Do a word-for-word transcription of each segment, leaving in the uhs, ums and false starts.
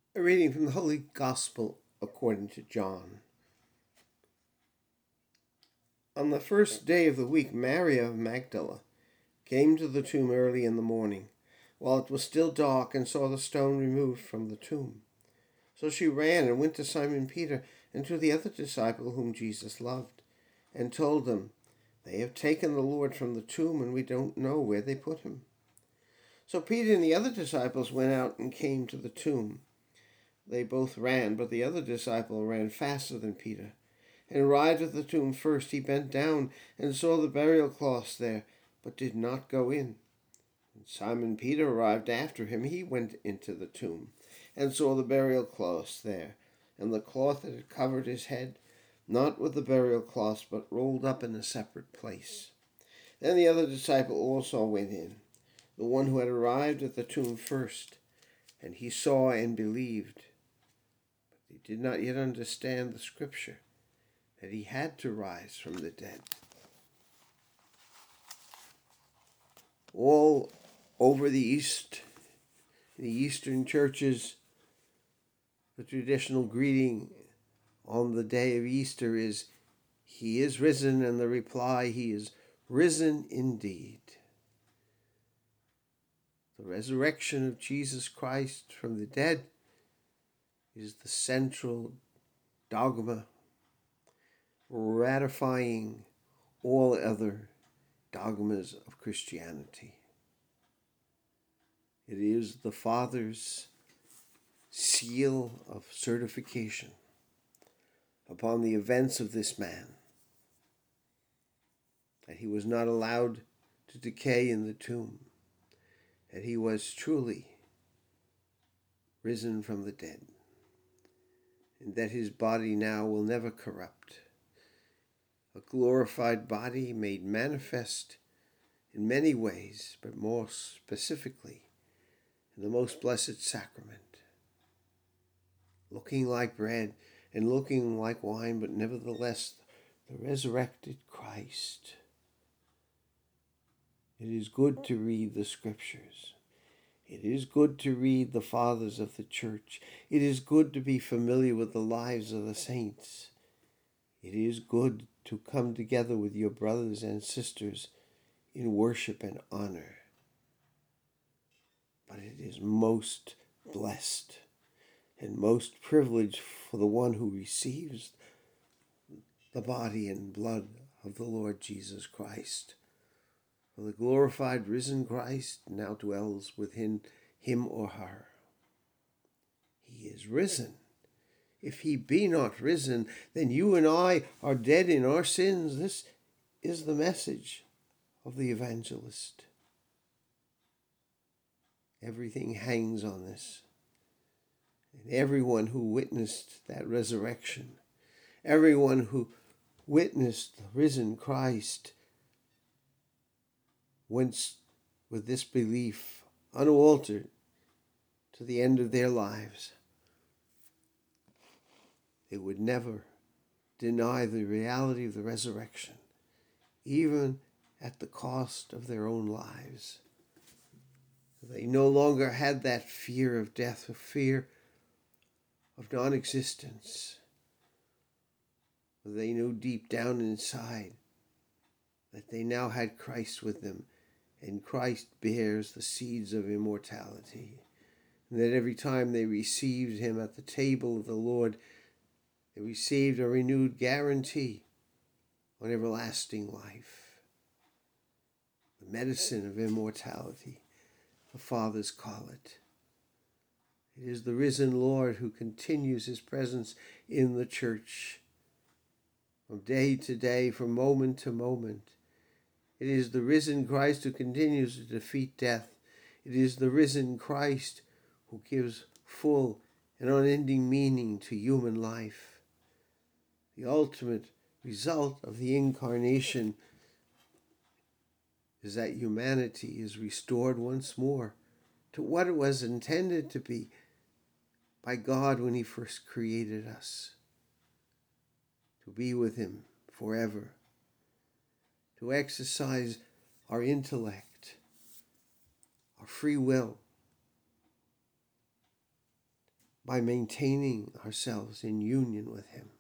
A reading from the Holy Gospel according to John. On the first day of the week, Mary of Magdala came to the tomb early in the morning, while it was still dark, and saw the stone removed from the tomb. So she ran and went to Simon Peter and to the other disciple whom Jesus loved, and told them, "They have taken the Lord from the tomb, and we don't know where they put him." So Peter and the other disciples went out and came to the tomb. They both ran, but the other disciple ran faster than Peter, and arrived at the tomb first. He bent down and saw the burial cloths there, but did not go in. When Simon Peter arrived after him, he went into the tomb, and saw the burial cloths there, and the cloth that had covered his head, not with the burial cloths, but rolled up in a separate place. Then the other disciple also went in, the one who had arrived at the tomb first, and he saw and believed. He did not yet understand the scripture, that he had to rise from the dead. All over the East, in the Eastern churches, the traditional greeting on the day of Easter is, "He is risen," and the reply, "He is risen indeed." The resurrection of Jesus Christ from the dead is the central dogma, ratifying all other dogmas of Christianity. It is the Father's seal of certification upon the events of this man, that he was not allowed to decay in the tomb, that he was truly risen from the dead, and that his body now will never corrupt. A glorified body made manifest in many ways, but more specifically in the most blessed sacrament, looking like bread and looking like wine, but nevertheless the resurrected Christ. It is good to read the scriptures. It is good to read the fathers of the church. It is good to be familiar with the lives of the saints. It is good to come together with your brothers and sisters in worship and honor. But it is most blessed and most privileged for the one who receives the body and blood of the Lord Jesus Christ. For the glorified risen Christ now dwells within him or her. He is risen. If he be not risen, then you and I are dead in our sins. This is the message of the evangelist. Everything hangs on this. And everyone who witnessed that resurrection, everyone who witnessed the risen Christ, went with this belief unaltered to the end of their lives. They would never deny the reality of the resurrection, even at the cost of their own lives. They no longer had that fear of death, a fear of non-existence. They knew deep down inside that they now had Christ with them, and Christ bears the seeds of immortality. And that every time they received him at the table of the Lord, they received a renewed guarantee on everlasting life. The medicine of immortality, the fathers call it. It is the risen Lord who continues his presence in the church from day to day, from moment to moment. It is the risen Christ who continues to defeat death. It is the risen Christ who gives full and unending meaning to human life. The ultimate result of the incarnation is that humanity is restored once more to what it was intended to be by God when he first created us, to be with him forever, to exercise our intellect, our free will, by maintaining ourselves in union with him.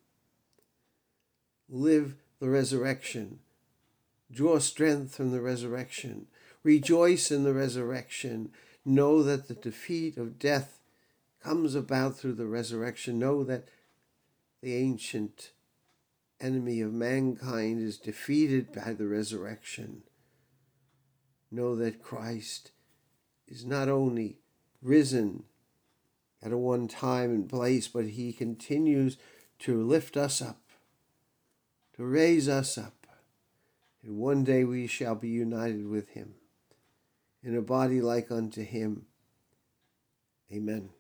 Live the resurrection. Draw strength from the resurrection. Rejoice in the resurrection. Know that the defeat of death comes about through the resurrection. Know that the ancient enemy of mankind is defeated by the resurrection. Know that Christ is not only risen at a one time and place, but he continues to lift us up, to raise us up. And one day we shall be united with him in a body like unto him. Amen.